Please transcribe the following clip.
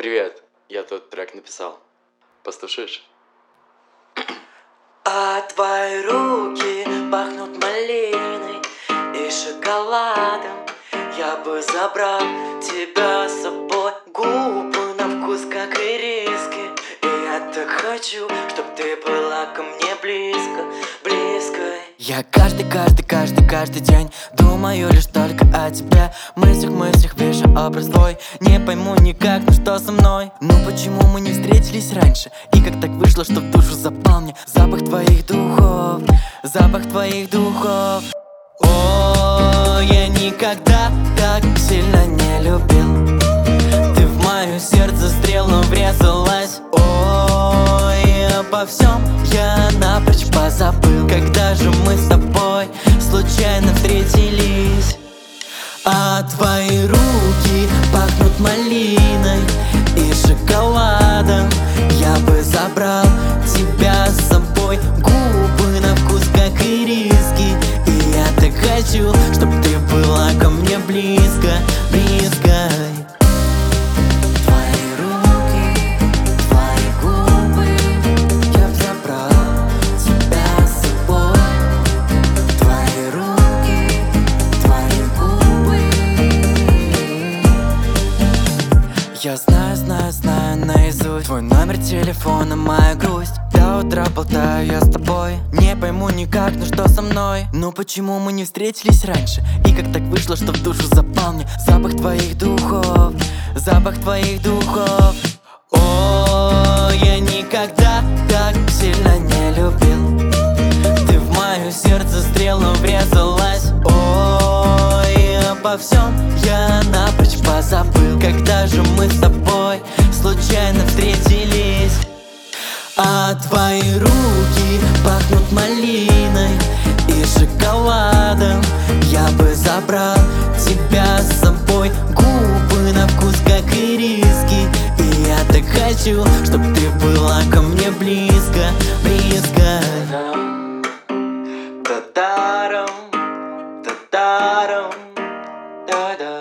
Привет, я тут трек написал. Послушаешь? А твои руки пахнут малиной и шоколадом. Я бы забрал тебя с собой. Губы на вкус как ириски. И я так хочу, чтоб ты была ко мне близко, близкой. Я каждый день думаю лишь только о тебе. В мыслях вижу образ твой. Не пойму никак, ну что со мной? Ну почему мы не встретились раньше? И как так вышло, что в душу запал мне запах твоих духов, запах твоих духов. О, я никогда так сильно не любил. Ты в мое сердце стрелу врезалась. Ой, обо всем я напрочь позабыл. Когда же мы с тобой случайно встретились? А твои руки пахнут малиной и шоколадом. Я бы забрал тебя с собой. Губы на вкус как ириски. И я так хочу, чтоб ты была ко мне близко, близко. Я знаю наизусть твой номер телефона, моя грусть. До утра болтаю я с тобой. Не пойму никак, ну что со мной? Ну почему мы не встретились раньше? И как так вышло, что в душу запал мне запах твоих духов, запах твоих духов. О, я никогда так сильно не любил. Ты в мое сердце стрелу врезалась. Ой, обо всем я напрочь позабыл. Когда же мы с тобой случайно встретились? А твои руки пахнут малиной и шоколадом. Я бы забрал тебя с собой. Губы на вкус как ириски. И я так хочу, чтоб ты была ко мне близко, близко. Та-тарам, та-тарам, та-да.